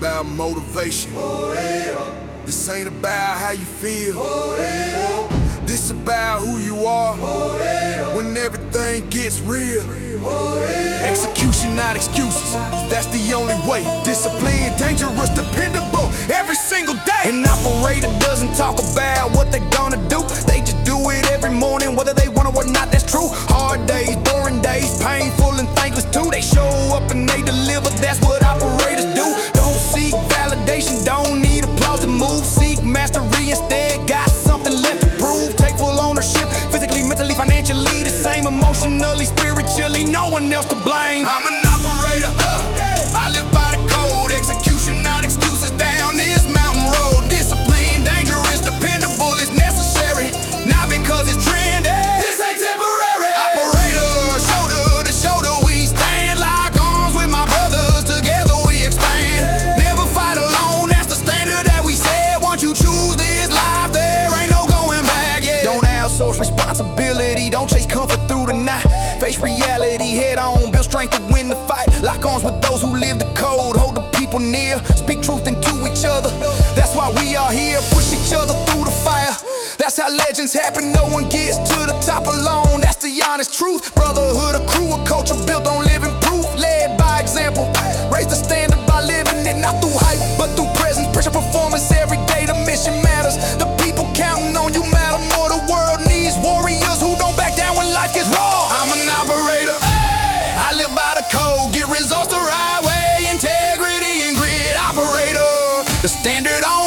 about motivation. This ain't about how you feel. This about who you are when everything gets real. Execution, not excuses, that's the only way. Discipline, dangerous, dependable, every single day. An operator doesn't talk about what they're gonna do. They just do it every morning, whether they want it or not, that's true. Hard days, boring days, painful and thankless too. They show up and they deliver, that's what operators do. Don't seek validation, don't need applause to move. Seek mastery instead, got something left to prove. Take full ownership, physically, mentally, financially. The same emotionally, spiritually, no one else to blame. I'm an operator, I live by the code. Execution, not excuses, down this mountain road. Discipline, dangerous, dependable, it's necessary. Not because it's trendy, this ain't temporary. Operator, shoulder to shoulder, we stand. Lock arms with my brothers, together we expand. Never fight alone, that's the standard that we set. Once you choose this life, there ain't no going back, yeah. Don't outsource responsibility, don't chase comfort through the night. Face reality head on, build strength to win the fight. Lock arms with those who live the code, hold the people near, speak truth into each other. That's why we are here, push each other through the fire. That's how legends happen, no one gets to the top alone. That's the honest truth. Brotherhood, a crew, a culture built on living proof. Led by example, raise the standard by living it. Not through hype, but through presence. Pressure performance every day, the mission matters. The people counting on you matter more. The world needs warriors who don't back down when life gets raw. I'm an operator, I live by the code. Get results the right way, integrity and grit. Operator, the standard on